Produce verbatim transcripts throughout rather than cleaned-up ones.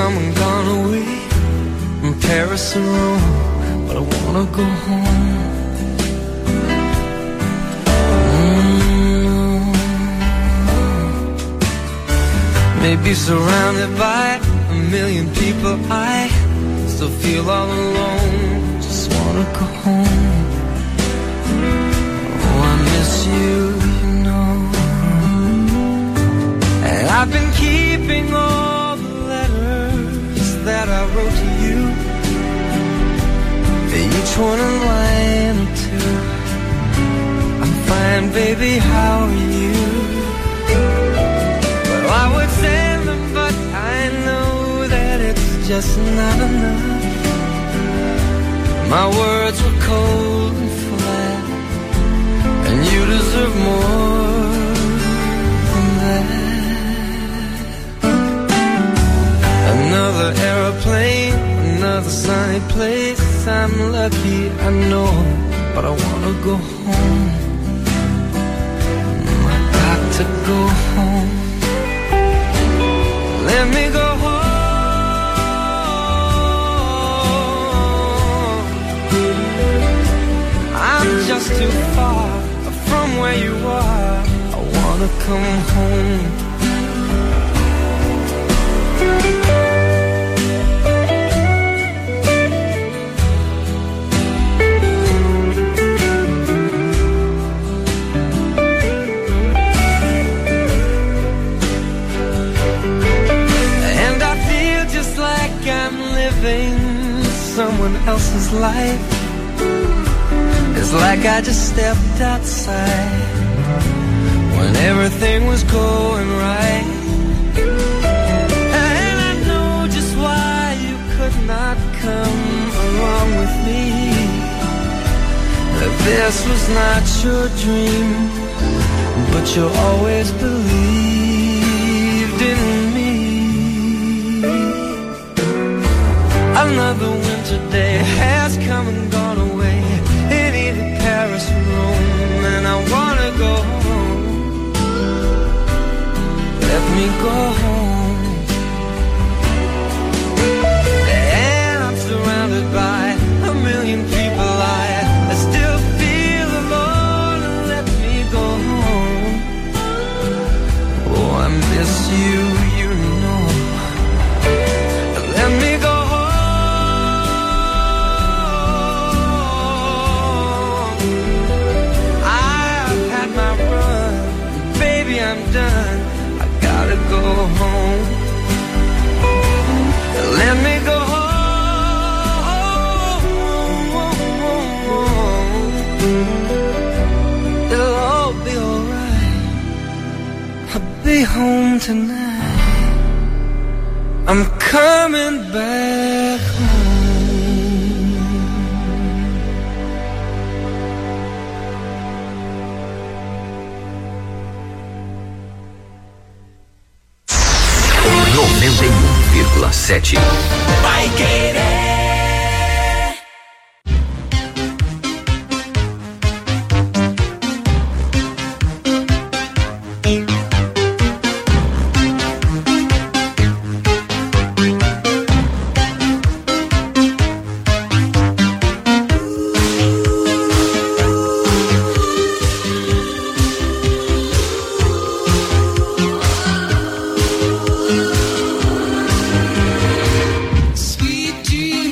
come and gone away from Paris and Rome, but I wanna go home. Mm. Maybe surrounded by a million people, I still feel all alone. Just wanna go home. Oh, I miss you, you know. And I've been keeping all the letters that I wrote to you, each one a line or two. I'm fine, baby, how are you? Well, I would send them, but I know that it's just not enough. My words were cold and flat, and you deserve more than that. Another aeroplane, another sunny place. I'm lucky, I know, but I wanna go home. I got to go home. Let me go home. I'm just too far from where you are. I wanna come home. Someone else's life. It's like I just stepped outside when everything was going right. And I know just why you could not come along with me. That this was not your dream, but you always believed in me. Another winter day has come and gone away in either Paris or Rome, and I wanna go home. Let me go home. And I'm surrounded by a million people. I, I still feel alone. Let me go home. Oh, I miss you, you know. Let me go. I'm done, I gotta go home. Let me go home. It'll all be alright. I'll be home tonight. I'm coming back home. noventa e um vírgula sete Vai Querer. Sweet dreams.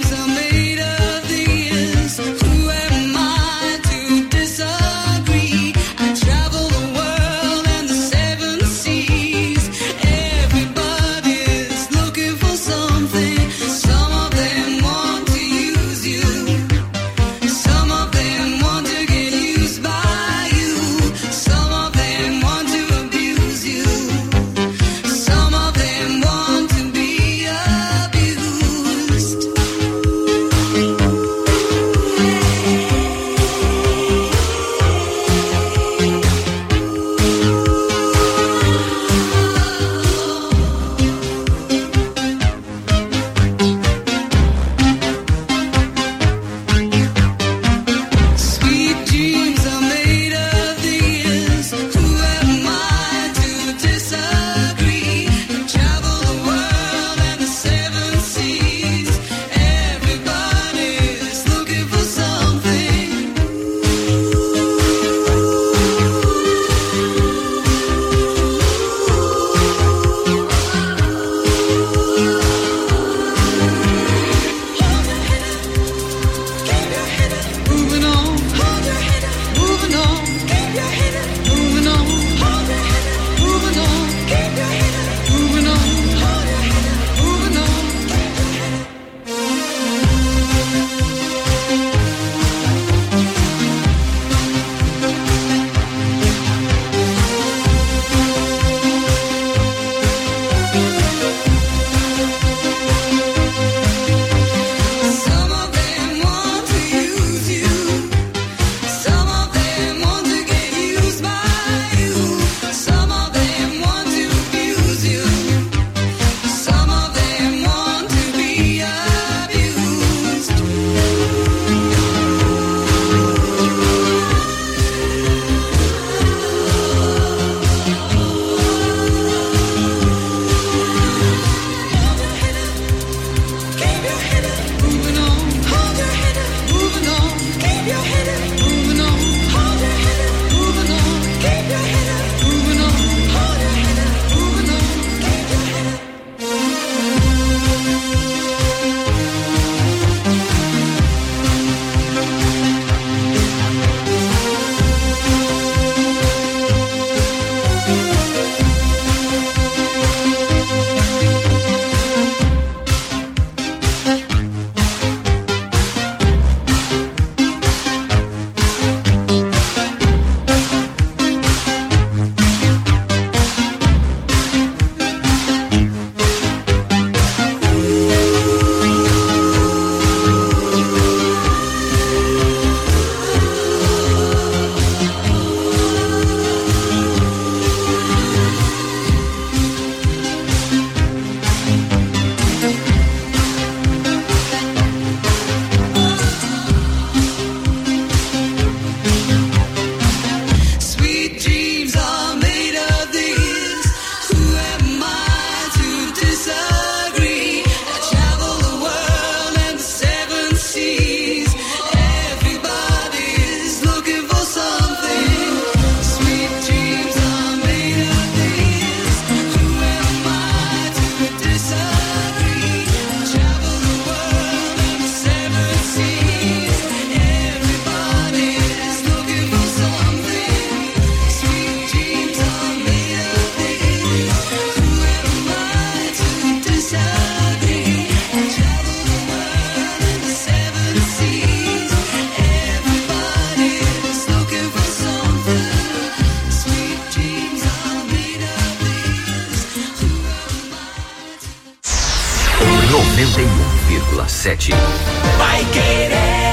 noventa e um vírgula sete. Vai Querer.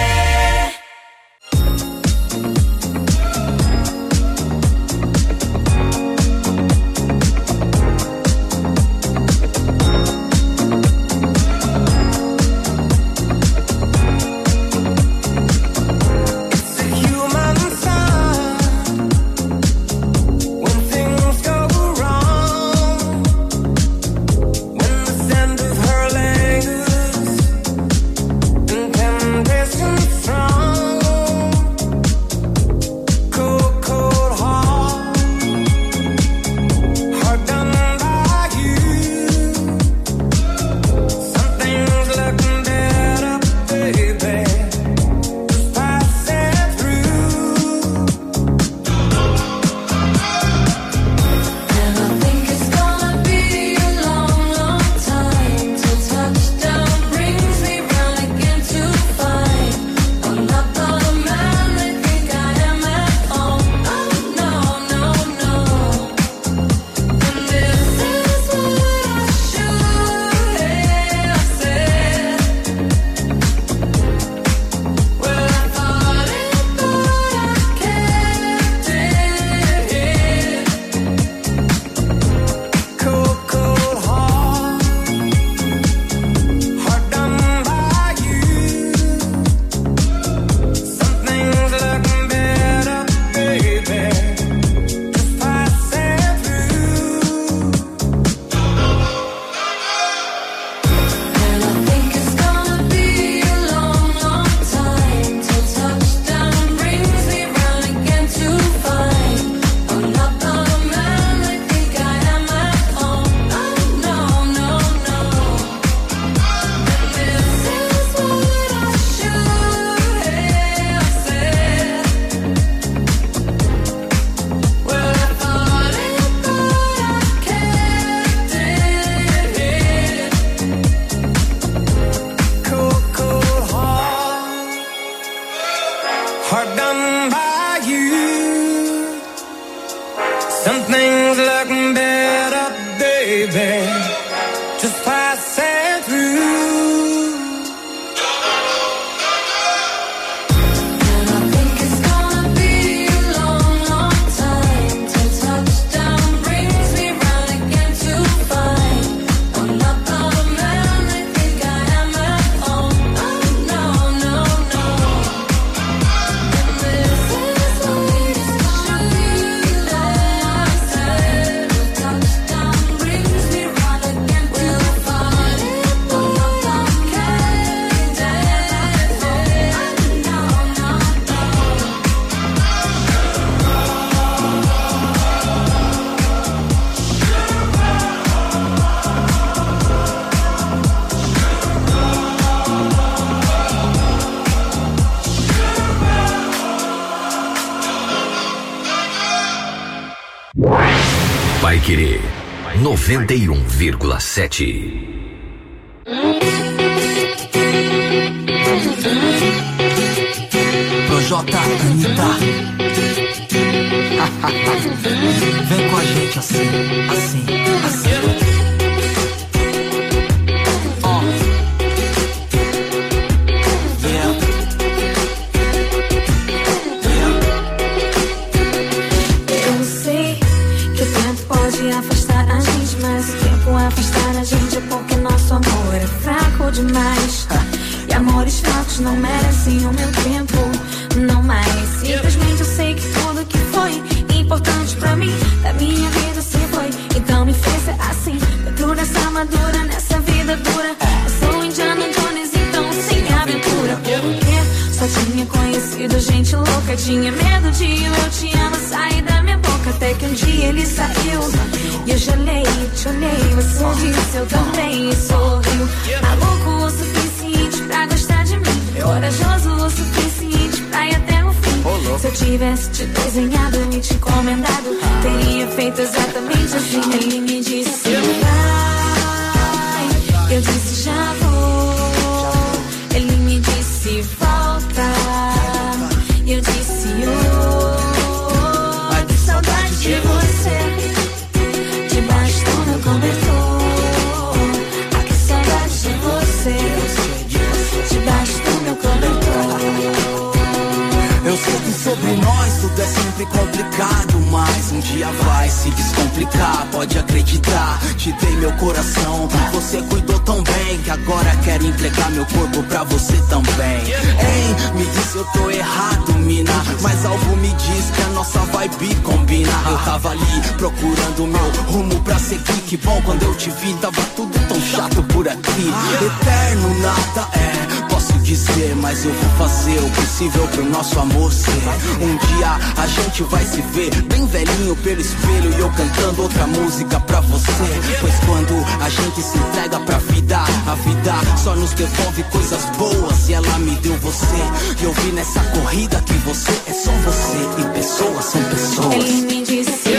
Vai Querer noventa e um vírgula sete. Projota Anitta. Vem com a gente assim, assim, assim. Oh. Yeah. Yeah. Eu sei que o tempo pode afastar a gente, mas o tempo afastar a gente é porque nosso amor é fraco demais. E amores fracos não merecem o meu tempo, não mais. Simplesmente eu sei que tudo que foi importante pra mim, da minha vida se foi. Então me fez ser assim, dentro dessa armadura, nessa vida dura. Eu sou Indiana Jones, então sem aventura. Porque só tinha conhecido gente louca, tinha medo de eu te amo sair da minha boca. Até que um dia ele saiu e eu gelei, te olhei, você disse eu também e sorriu. Maluco o suficiente pra gostar de mim, corajoso o suficiente pra ir até o fim. Se eu tivesse te desenhado e te encomendado, teria feito exatamente assim. Ele me disse vai, eu disse já vou. Ele me disse volta, eu disse oh. Ai, que saudade de você, debaixo do meu cobertor. Ai, que saudade complicado, mas um dia vai se descomplicar. Pode acreditar, te dei meu coração, você cuidou tão bem que agora quero entregar meu corpo pra você também. Ei, me diz se eu tô errado, mina, mas algo me diz que a nossa vibe combina. Eu tava ali procurando meu rumo pra seguir. Que bom quando eu te vi, tava tudo tão chato por aqui. Eterno nada é, posso dizer, mas eu vou fazer o possível pro nosso amor ser. Um dia a gente vai se ver bem velhinho pelo espelho e eu cantando outra música pra você. Pois quando a gente se entrega pra vida, a vida só nos devolve coisas boas. E ela me deu você, e eu vi nessa corrida que você é só você, e pessoas são pessoas. Ele me disse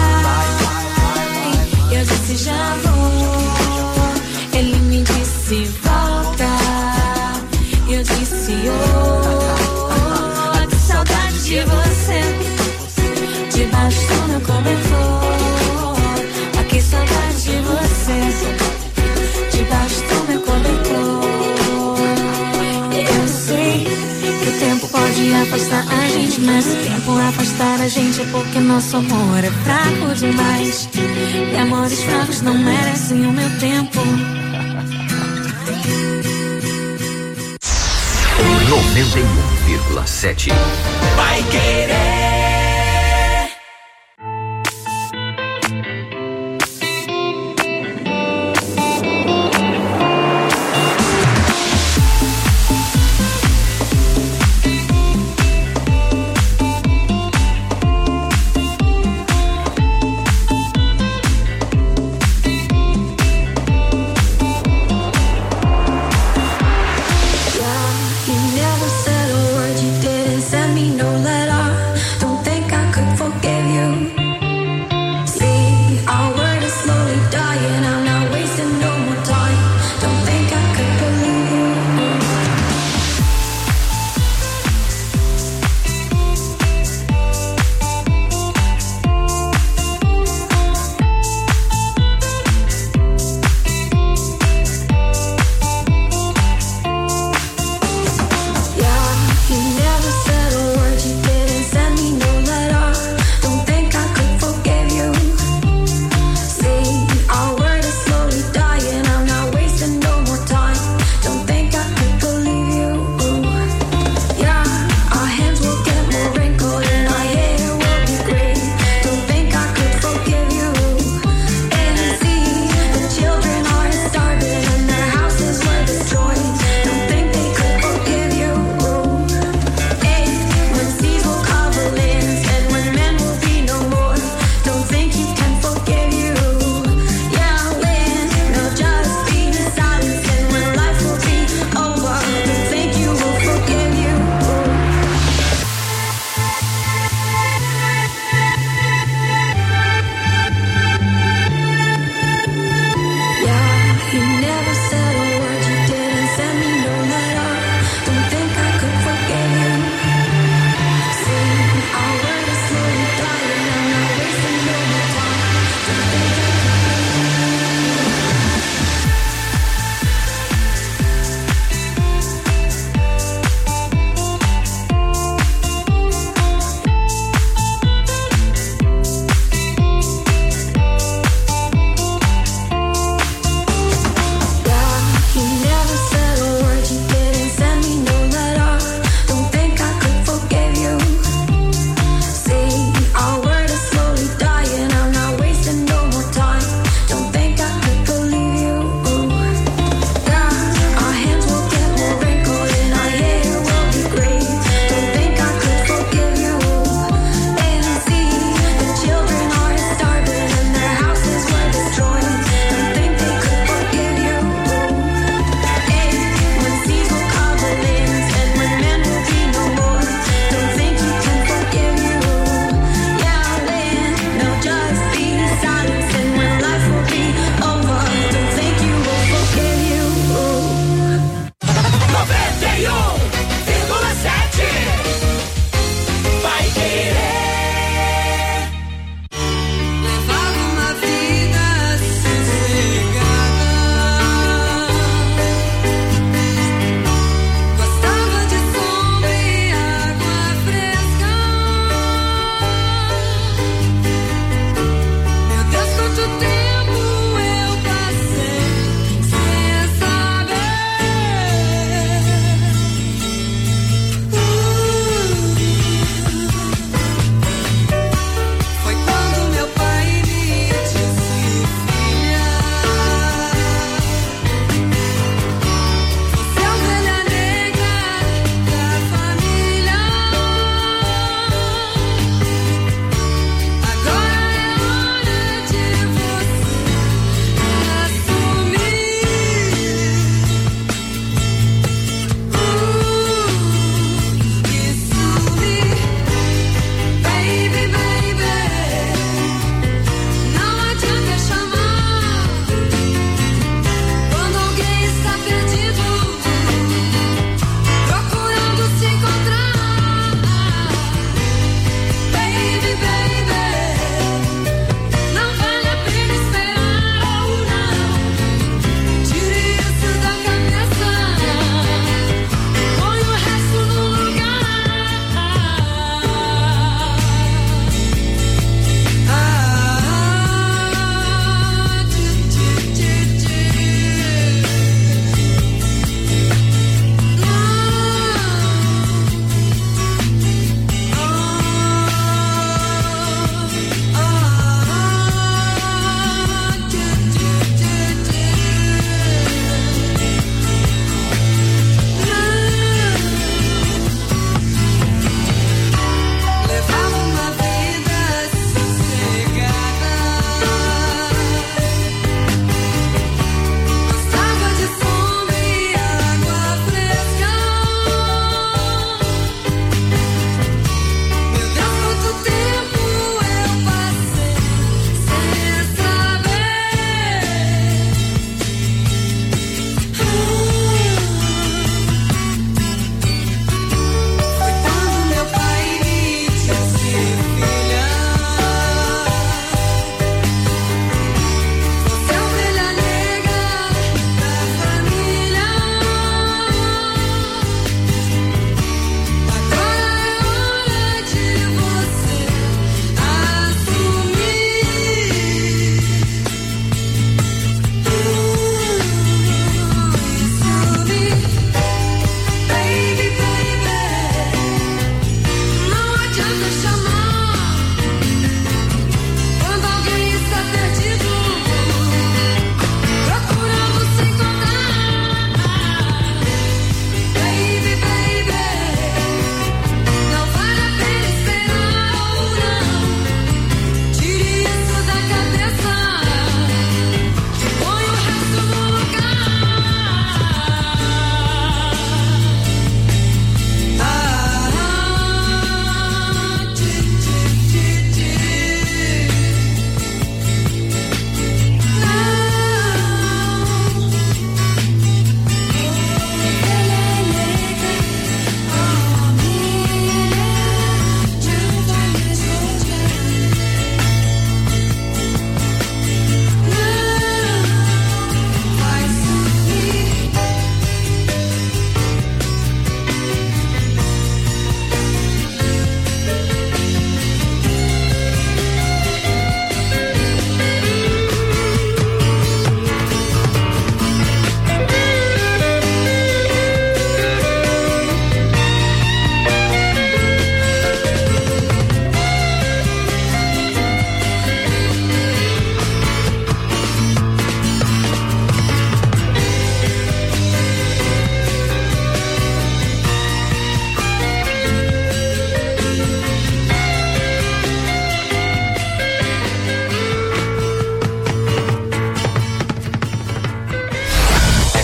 vai, eu disse já vou. Ele me disse volta, eu disse oh, que saudade de você, debaixo do meu cobertor. Ah, que saudade de você, debaixo do meu cobertor. Eu sei que o tempo pode afastar a gente, mas se o tempo afastar a gente é porque nosso amor é fraco demais. E amores fracos não merecem o meu tempo. noventa e um vírgula sete Vai querer.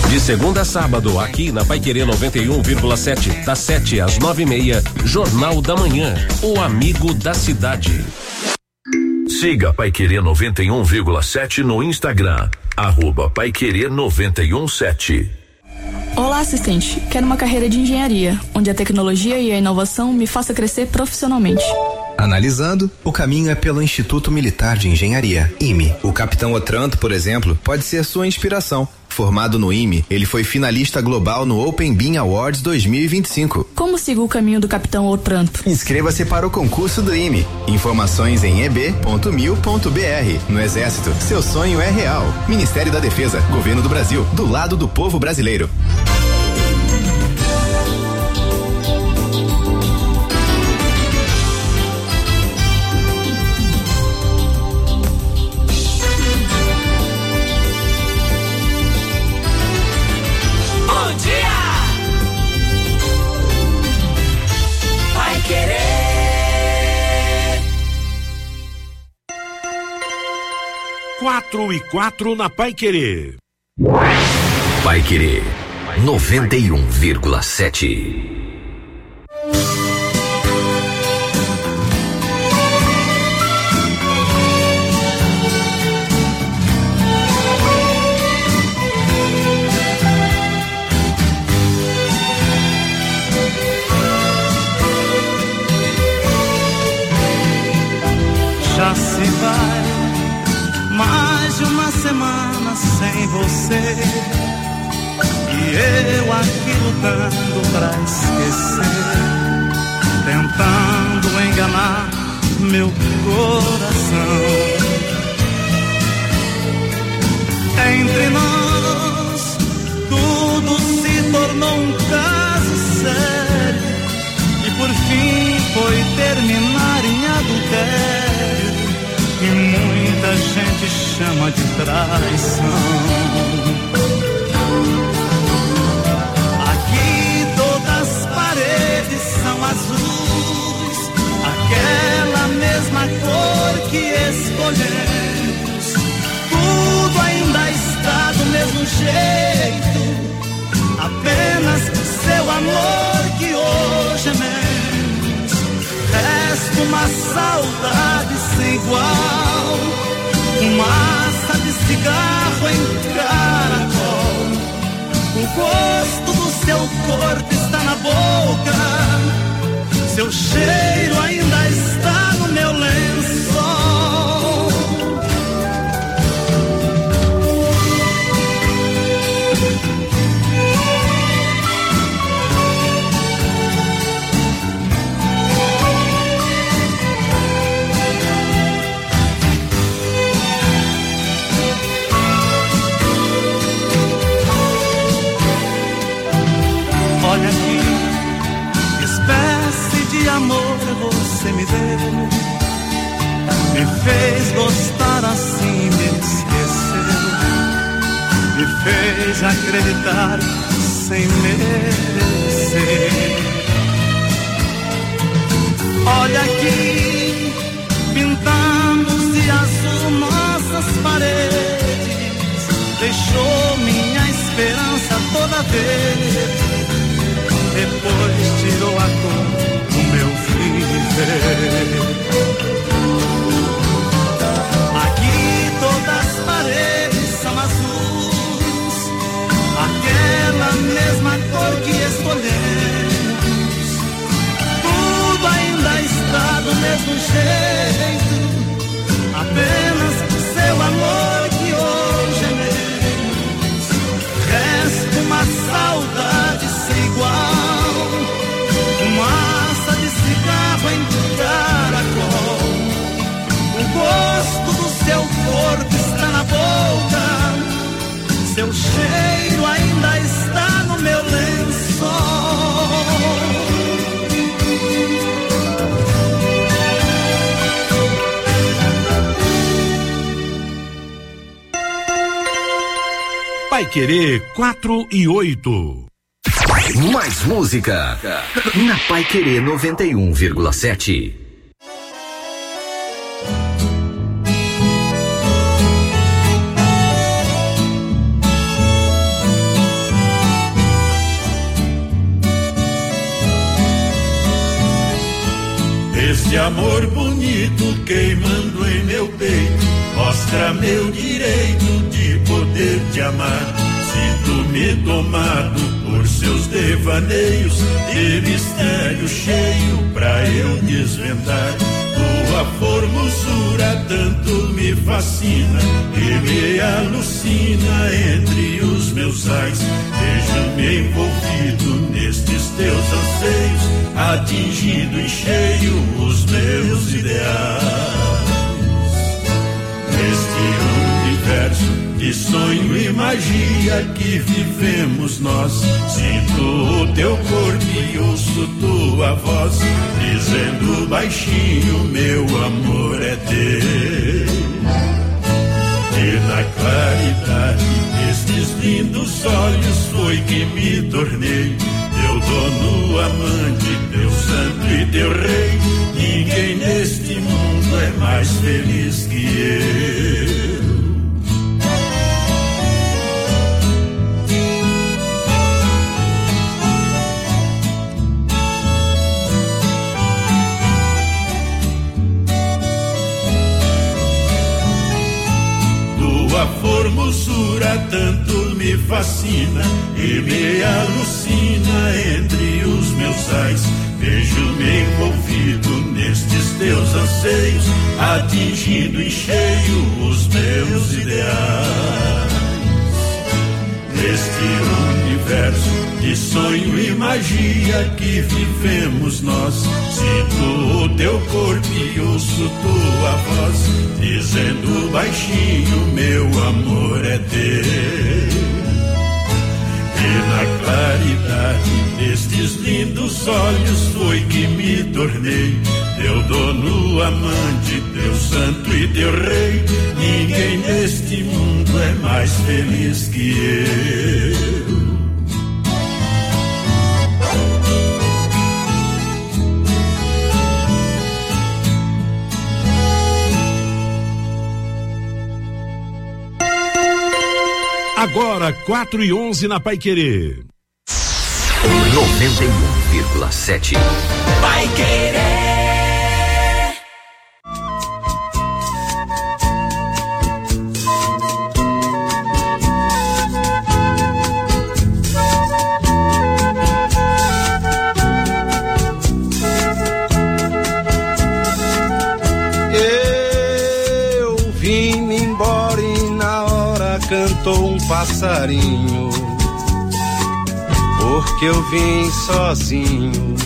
De segunda a sábado, aqui na Paiquerê noventa e um vírgula sete, das sete às nove e meia, Jornal da Manhã, o amigo da cidade. Siga Paiquerê noventa e um vírgula sete no Instagram, arroba Paiquerê noventa e um sete. Olá, assistente. Quero uma carreira de engenharia, onde a tecnologia e a inovação me faça crescer profissionalmente. Analisando, o caminho é pelo Instituto Militar de Engenharia, I M E. O capitão Otranto, por exemplo, pode ser sua inspiração. Formado no I M E, ele foi finalista global no Open Bean Awards dois mil e vinte e cinco. Como sigo o caminho do capitão Otranto? Inscreva-se para o concurso do I M E. Informações em e b ponto mil ponto b r. No Exército, seu sonho é real. Ministério da Defesa, Governo do Brasil, do lado do povo brasileiro. Quatro e quatro na Paiquerê. Paiquerê noventa e um vírgula sete. Já se vai mais de uma semana sem você, e eu aqui lutando pra esquecer, tentando enganar meu coração. Entre nós tudo se tornou um caso sério, e por fim foi terminar em adultério, que muita gente chama de traição. Aqui todas as paredes são azuis, aquela mesma cor que escolhemos. Tudo ainda está do mesmo jeito, apenas seu amor que hoje é menos. Resta uma saudade sem igual, fumaça de cigarro em caracol. O gosto do seu corpo está na boca, seu cheiro ainda está no meu lençol. Olha aqui, que espécie de amor você me deu, me fez gostar assim, me esqueceu, me fez acreditar sem merecer. Olha aqui, pintamos de azul nossas paredes, deixou minha esperança toda verde, depois tirou a cor do meu viver. Aqui todas as paredes são azuis, aquela mesma cor que escolhemos. Tudo ainda está do mesmo jeito, apenas seu amor que hoje é menos. Resta uma saudade sem igual, fumaça de cigarro em caracol. O gosto do seu corpo está na boca, seu cheiro ainda está no meu lençol. Paiquerê quatro e oito. Mais música na Paiquerê noventa e um vírgula sete. Esse amor bonito queimando em meu peito mostra meu direito de poder te amar. Sinto-me tomado por seus devaneios, de mistério cheio pra eu desvendar. Tua formosura tanto me fascina e me alucina entre os meus ais. Vejo-me envolvido nestes teus anseios, atingindo em cheio os meus ideais. Neste universo de sonho e magia que vivemos nós, sinto o teu corpo e ouço tua voz, dizendo baixinho, meu amor é teu. E na claridade destes lindos olhos foi que me tornei teu dono, amante, teu santo e teu rei. Ninguém neste mundo é mais feliz que eu. Tua formosura tanto me fascina e me alucina entre os meus ais. Vejo-me envolvido nestes teus anseios, atingindo em cheio os meus ideais. Neste universo de sonho e magia que vivemos nós, sinto o teu corpo e ouço tua voz, dizendo baixinho, meu amor é teu. E na claridade destes lindos olhos foi que me tornei teu dono, amante, teu santo e teu rei. Ninguém neste mundo é mais feliz que eu. Agora, quatro e onze na Paiquerê. noventa e um vírgula sete. Paiquerê. Eu vim embora e na hora cantou um passarinho, porque eu vim sozinho.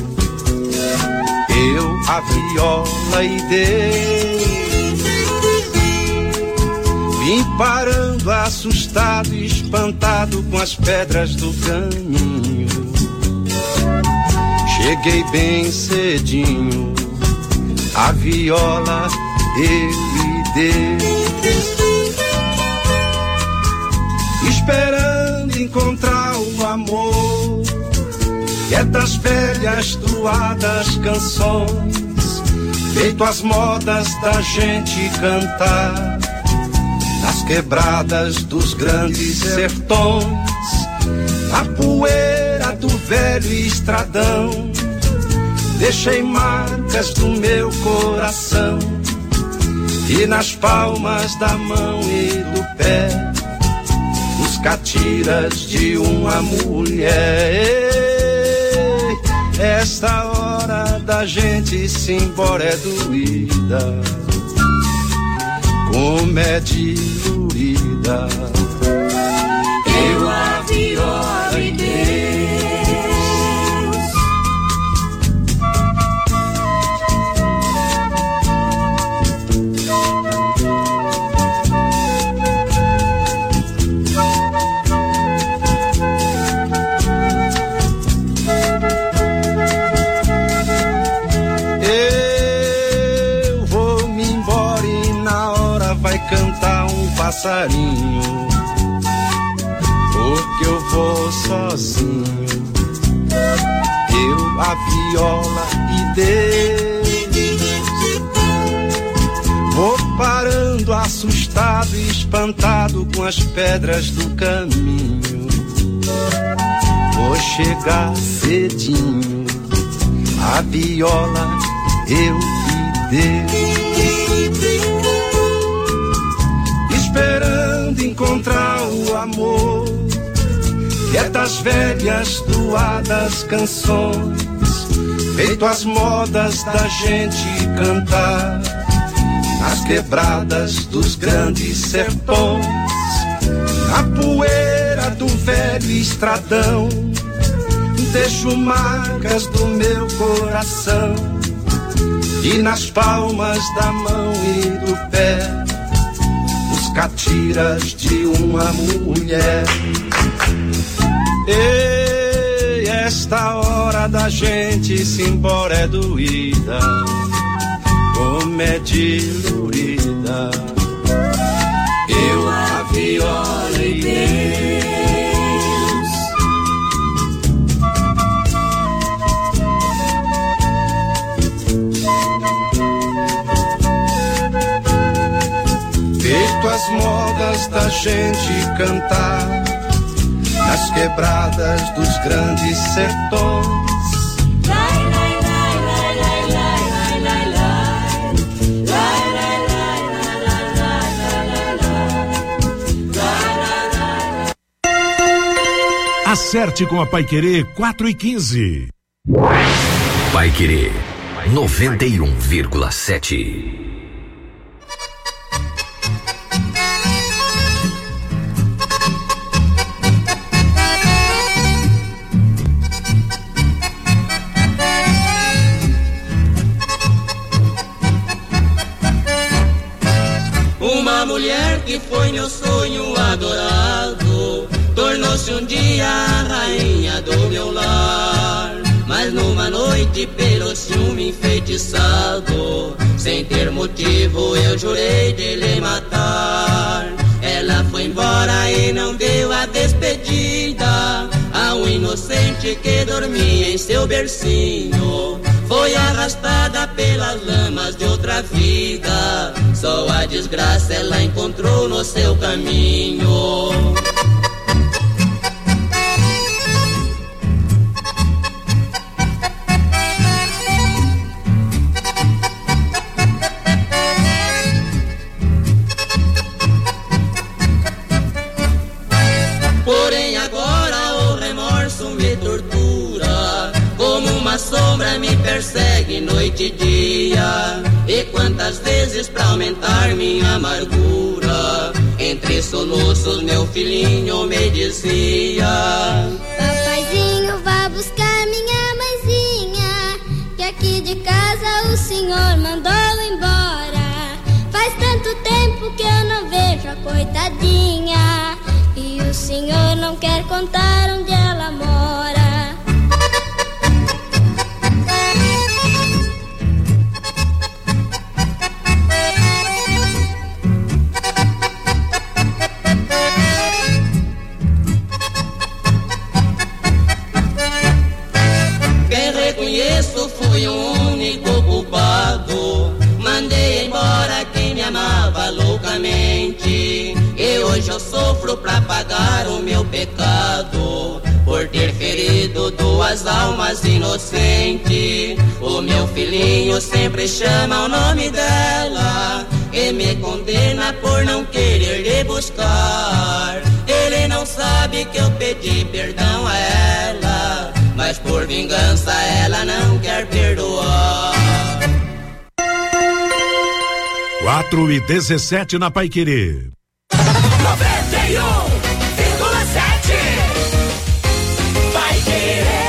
Eu a viola e dei, vim parando assustado e espantado com as pedras do caminho. Cheguei bem cedinho, a viola eu lhe dei, esperando encontrar o amor, que é das velhas toadas canções, feito as modas da gente cantar, nas quebradas dos grandes sertões, na poeira do velho estradão, deixei marcas do meu coração, e nas palmas da mão e do pé, os catiras de uma mulher. Esta hora da gente se embora é doída, como é diluída. Eu a viola e Deus. Passarinho, porque eu vou sozinho. Eu a viola e Deus, vou parando assustado e espantado com as pedras do caminho. Vou chegar cedinho, a viola eu lhe Deus, esperando encontrar o amor, quietas velhas doadas canções, feito as modas da gente cantar, nas quebradas dos grandes sertões, na poeira do velho estradão, deixo marcas do meu coração, e nas palmas da mão e do pé, os catiras de uma mulher. Ei, esta hora da gente se embora é doída, como é dilurida. Eu a viola e Deus, feito as modas da gente cantar, nas quebradas dos grandes sertões. Acerte com a Paiquerê quatro e quinze. Paiquerê noventa e um vírgula sete. Uma mulher que foi meu sonho adorado, tornou-se um dia a rainha do meu lar. Mas numa noite pelo ciúme enfeitiçado, sem ter motivo eu jurei de lhe matar. Ela foi embora e não deu a despedida a um inocente que dormia em seu bercinho. Foi arrastada pelas lamas de outra vida, só a desgraça ela encontrou no seu caminho. Porém agora o remorso me tortura, como uma sombra me persegue noite e dia. E quantas vezes pra aumentar minha amargura, entre soluços meu filhinho me dizia: papaizinho, vá buscar minha mãezinha, que aqui de casa o senhor mandou embora. Faz tanto tempo que eu não vejo a coitadinha, e o senhor não quer contar onde ela mora. Bem reconheço, fui o único culpado. Mandei embora quem me amava loucamente, e hoje eu sofro pra pagar o meu pecado, por ter ferido duas almas inocentes. O meu filhinho sempre chama o nome dela e me condena por não querer lhe buscar. Ele não sabe que eu pedi perdão a ela, mas por vingança ela não quer perdoar. quatro e dezessete na Paiquerê. noventa e um vírgula sete. Paiquerê.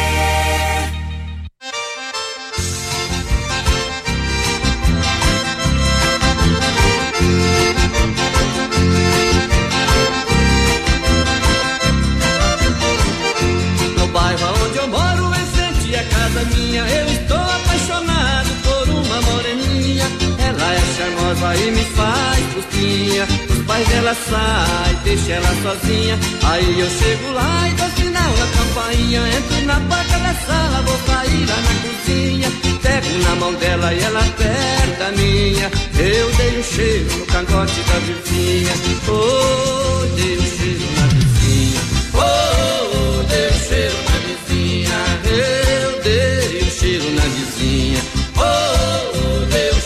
No bairro onde eu moro, em frente à casa minha, eu estou apaixonado por uma moreninha. Ela é charmosa e me faz cosquinha. Os pais dela saem, deixa ela sozinha. Aí eu chego lá e dou sinal na campainha. Entro na porta da sala, vou sair lá na cozinha. Pego na mão dela e ela aperta a minha. Eu dei um cheiro no cangote da vizinha. Oh, dei um cheiro na vizinha. Oh, dei um cheiro na vizinha. Eu dei um cheiro na vizinha. Oh, dei um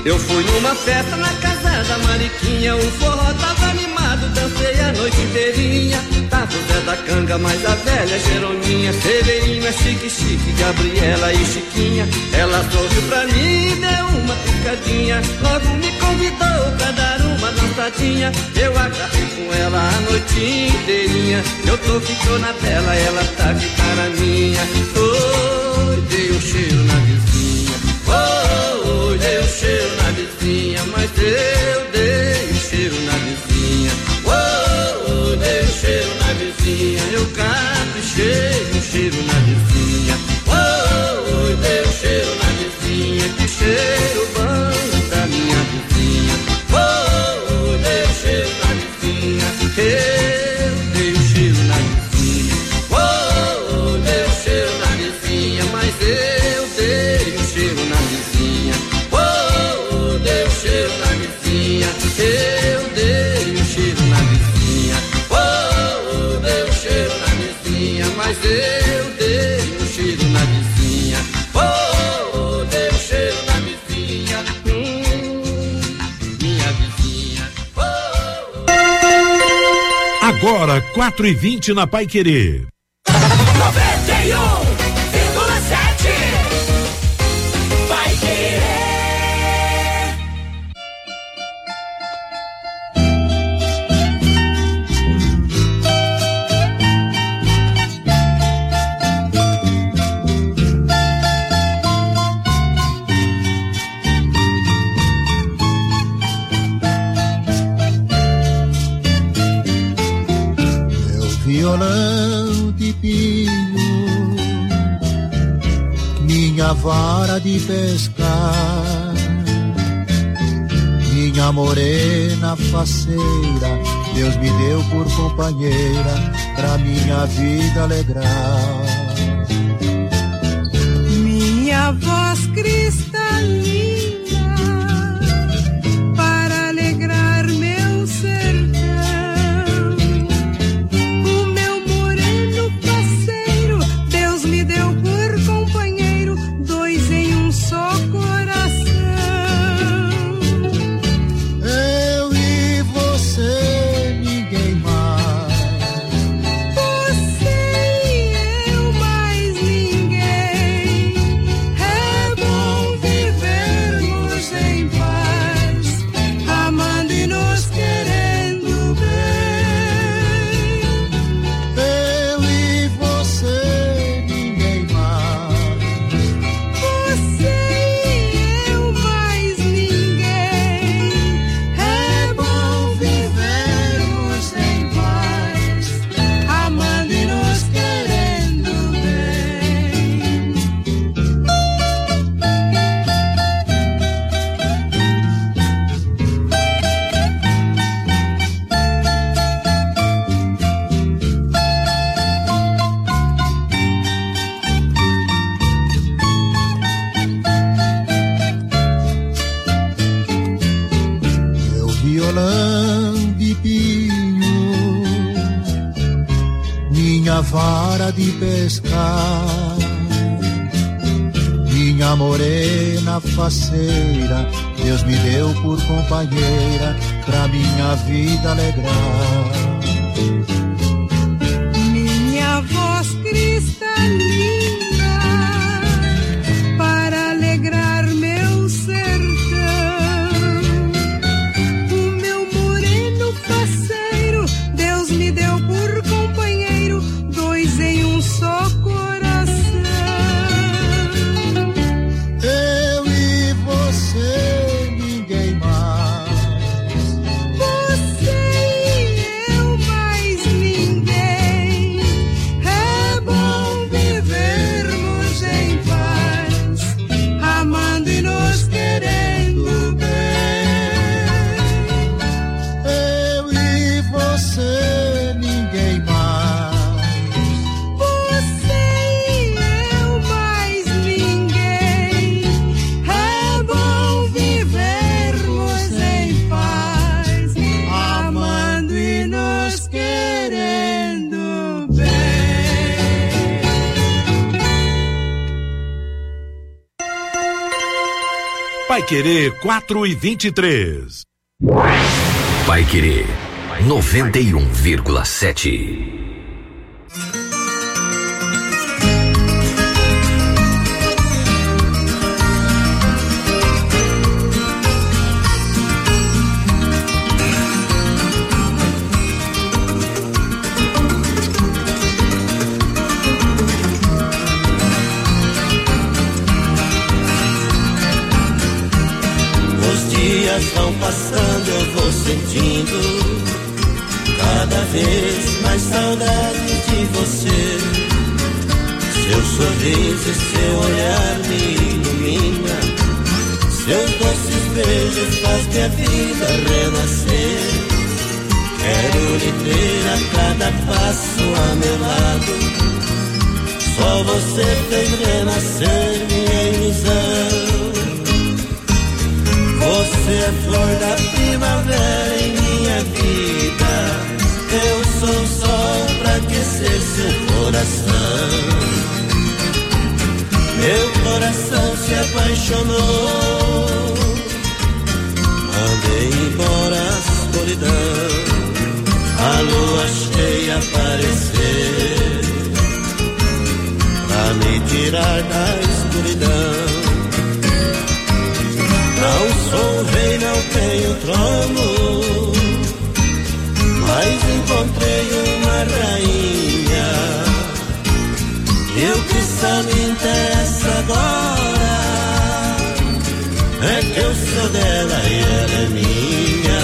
Eu fui numa festa na casa da Mariquinha, o forró tava animado, dancei a noite inteirinha. Tava o Zé da Canga, mais a velha Jerominha, Severina, Chique Chique, Gabriela e Chiquinha. Ela sorriu pra mim e deu uma picadinha, logo me convidou pra dar uma dançadinha. Eu agarrei com ela a noite inteirinha, eu tô ficando dela, ela tá ficando a minha. Oi, dei um cheiro na vizinha, oi, dei um cheiro na vizinha, mas eu dei um cheiro na vizinha, oi, dei um cheiro na vizinha, eu caprichei um cheiro na vizinha, oi, dei um cheiro na vizinha, que cheiro bom da minha vizinha, oi, dei um cheiro na vizinha, eu dei um cheiro na vizinha, oi, dei um cheiro na vizinha, mas eu dei um cheiro na vizinha, oi, dei um cheiro na vizinha, eu dei um cheiro na vizinha, oi, dei um cheiro na vizinha, mas eu dei um cheiro na vizinha, oi, dei um cheiro na vizinha, hum, minha vizinha. Agora, quatro e vinte na Paiquerê. noventa e um vírgula sete Paiquerê. Violão de pinho, minha vara de pescar, minha morena faceira, Deus me deu por companheira pra minha vida alegrar. Minha voz cristalina para alegrar meu sertão. Vara de pescar, minha morena faceira, Deus me deu por companheira pra minha vida alegrar. Minha voz cristalina para alegrar meu sertão, o meu moreno faceiro, Deus me deu por companheiro, dois em um só coração. Eu e você, ninguém mais. Você e eu, mais Paiquerê quatro e vinte e três. Paiquerê noventa e um vírgula sete. Vão passando, eu vou sentindo cada vez mais saudade de você. Seu sorriso e seu olhar me ilumina, seus doces beijos faz minha vida renascer. Quero lhe ter a cada passo a meu lado, só você fez renascer minha ilusão. Você é flor da primavera em minha vida, eu sou o sol pra aquecer seu coração. Meu coração se apaixonou, mandei embora a solidão, a lua cheia aparecer pra me tirar da escuridão. Não sou rei, não tenho trono, mas encontrei uma rainha. E o que só me interessa agora é que eu sou dela e ela é minha.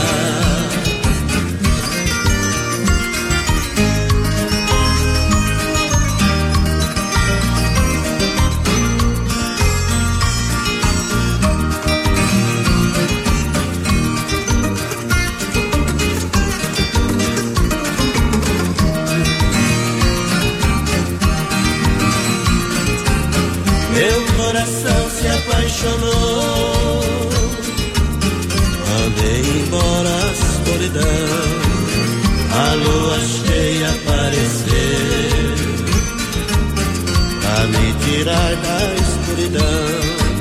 Se apaixonou, mandei embora a solidão, a lua cheia aparecer pra me tirar da escuridão.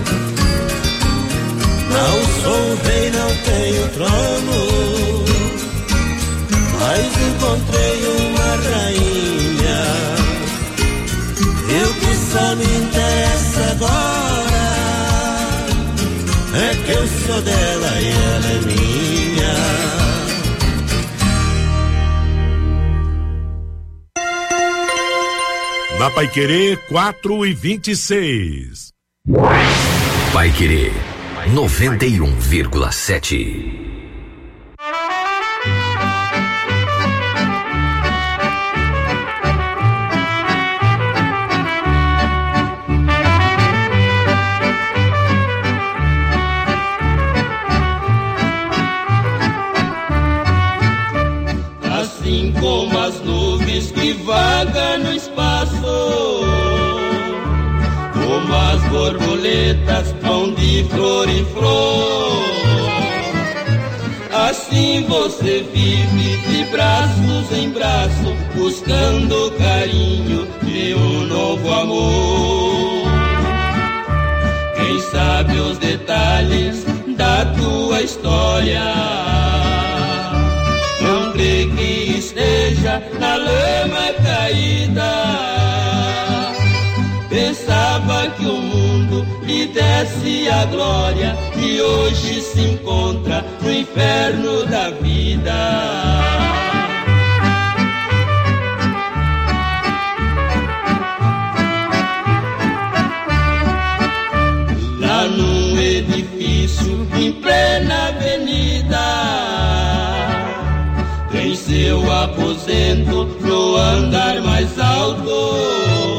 Não sou rei, não tenho trono, mas encontrei uma rainha. E o que só me interessa agora é que eu sou dela e ela é minha. Na Paiquerê quatro e vinte e seis. Paiquerê noventa e um vírgula sete. Como as nuvens que vagam no espaço, como as borboletas vão de flor em flor, assim você vive de braços em braço, buscando carinho de um novo amor. Quem sabe os detalhes da tua história, não crê que esteja na lama caída. Pensava que o mundo lhe desse a glória e hoje se encontra no inferno da vida. Lá num edifício em plena avenida, tem seu aposento no andar mais alto.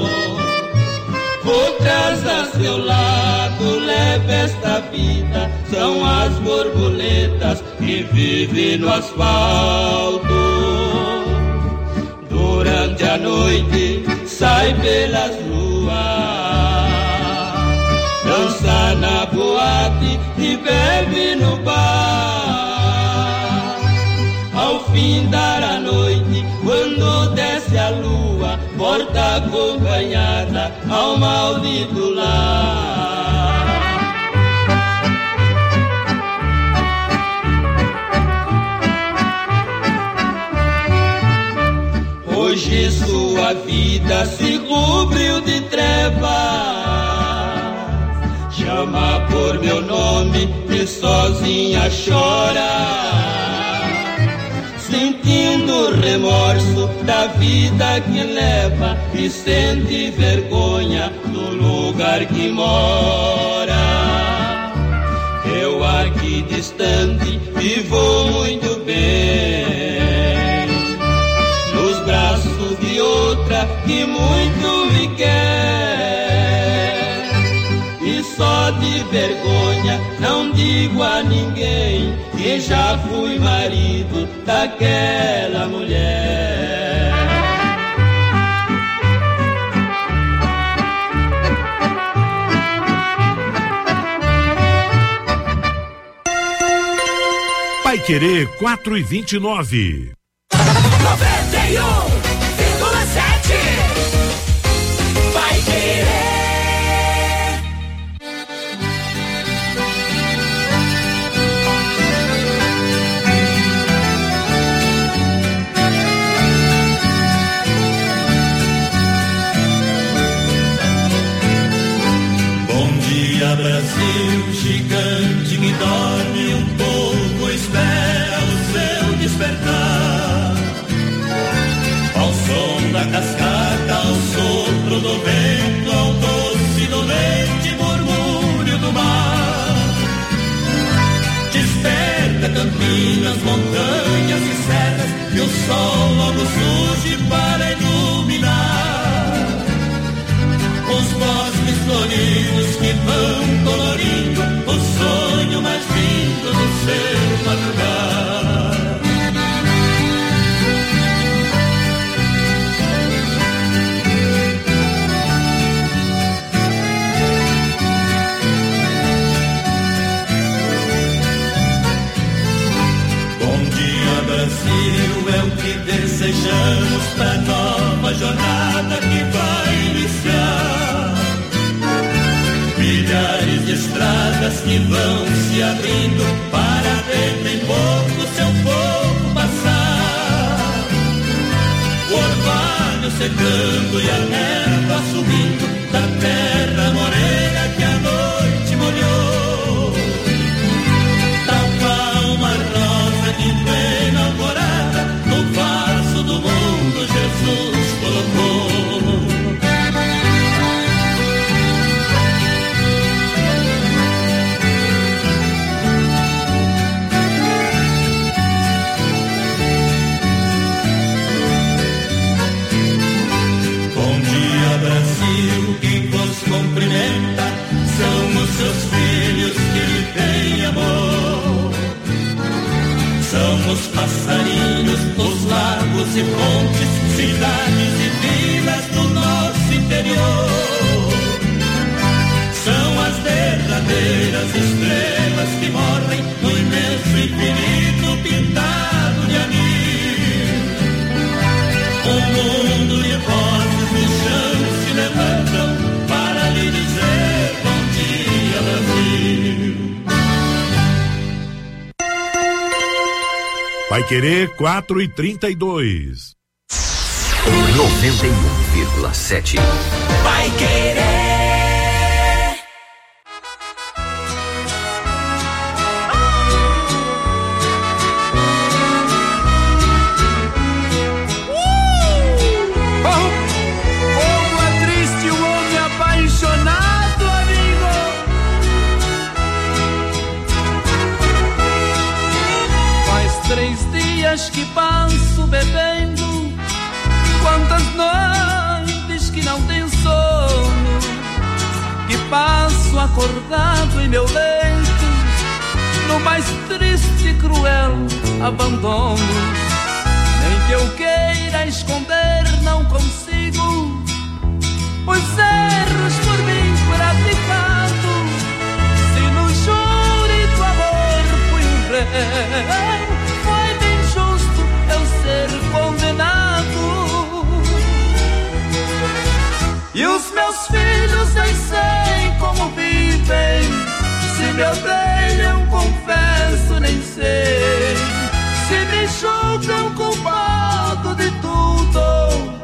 Outras a seu lado leva esta vida, são as borboletas que vivem no asfalto. Durante a noite sai pelas ruas, dança na boate e bebe no bar. Ao findar a noite, quando desce a lua, volta acompanhada ao maldito lar. Hoje sua vida se cobriu de trevas, chama por meu nome e sozinha chora, sentindo remorso da vida que leva e sente vergonha do lugar que mora. Eu aqui distante vivo muito bem, nos braços de outra que muito me quer, e só de vergonha não digo a ninguém que já fui marido daquela mulher. Paiquerê quatro e vinte e nove. noventa e um vírgula sete. Paiquerê. Brasil, gigante que dorme, um povo espera o seu despertar. Ao som da cascata, ao sopro do vento, ao doce dolente murmúrio do mar. Desperta campinas, montanhas e serras, e o sol logo surge para iluminar os bosques floridos que vão colorindo o sonho mais lindo do seu madrugar. Bom dia, Brasil, é o que desejamos pra nova jornada que vai iniciar. Milhares de estradas que vão se abrindo para dentro em pouco seu povo passar. O orvalho secando e a erva subindo da terra morena que a noite molhou. Tava uma rosa de plena alvorada no vaso do mundo Jesus colocou. Quem vos cumprimenta são os seus filhos que lhe têm amor. São os passarinhos, os lagos e fontes, cidades e vilas do nosso interior. São as derradeiras estrelas que morrem no imenso infinito pintado de anil. Um mundo de rosas no chão se levantam para lhe dizer bom dia, Brasil. Paiquerê quatro e trinta e dois. noventa e um vírgula sete. Paiquerê. Três dias que passo bebendo, quantas noites que não tenho sono, que passo acordado em meu leito, no mais triste e cruel abandono. Nem que eu queira esconder não consigo os erros por mim praticados. Se no júri do amor fui um réu, eu ser condenado. E os meus filhos nem sei como vivem, se me odeiam confesso nem sei, se me julgam culpado de tudo,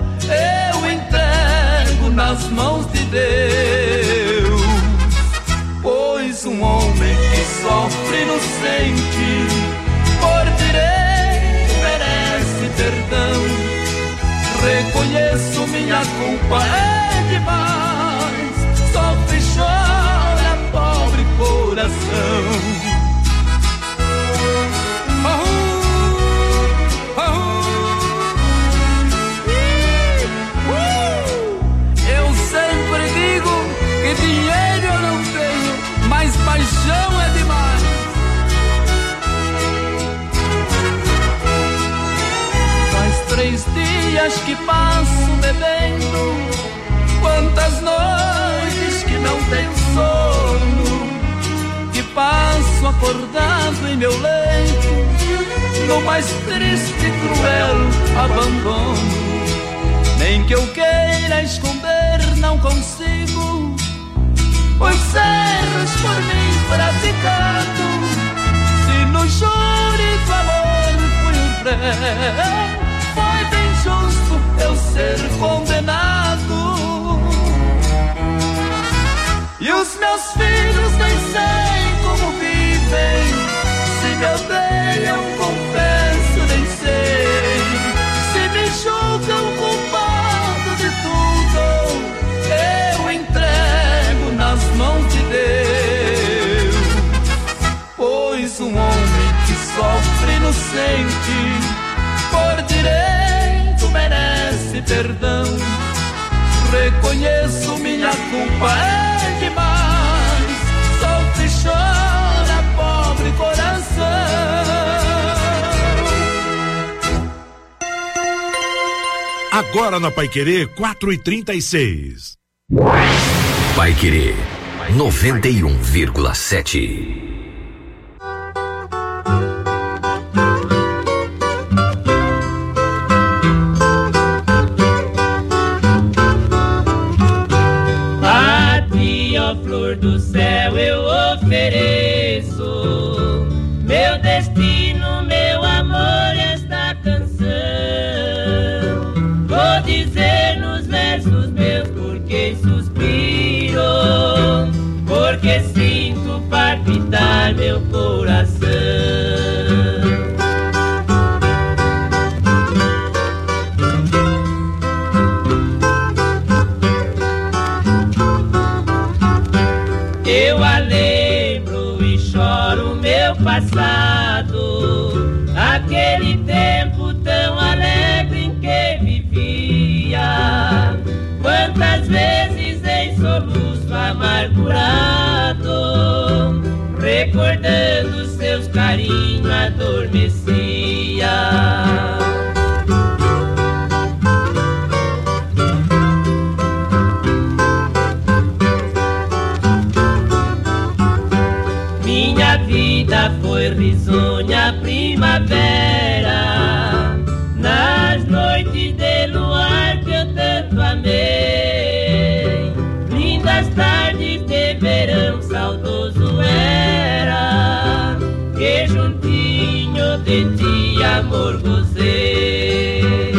mãos de Deus. Pois um homem que sofre inocente, por direito merece perdão. Reconheço minha culpa, é demais, sofre e chora, pobre coração. Dinheiro eu não tenho, mas paixão é demais. Faz três dias que passo bebendo, quantas noites que não tenho sono, que passo acordado em meu leito, no mais triste e cruel abandono. Nem que eu queira esconder não consigo os erros por mim praticados. Se no júri do amor fui um réu, foi bem justo eu ser condenado. E os meus filhos nem sei como vivem, se me odeiam, confesso, nem sei. Se me julgam culpado de tudo, eu entrego nas mãos de Deus. Pois um homem que sofre inocente, por direito merece perdão. Reconheço minha culpa, é demais, sofre e chora, pobre coração. Agora na Paiquerê, quatro e trinta e seis. Paiquerê noventa e um vírgula sete. A ti, ó flor do céu, eu ofereço meu destino, meu amor, esta canção. Vou dizer nos versos meus porque suspiro, porque sinto palpitar meu coração. Eu a lembro e choro meu passado, aquele tempo tão alegre em que vivia. Quantas vezes em soluço amargurado, recordando seus carinhos, adormecia. Minha vida foi risonha primavera, nas noites de luar que eu tanto amei. Lindas tardes de verão saudoso era, que juntinho de ti amor gozei.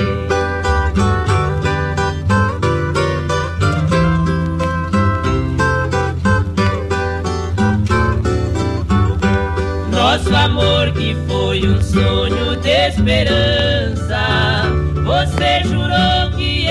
Nosso amor que foi um sonho de esperança, você jurou que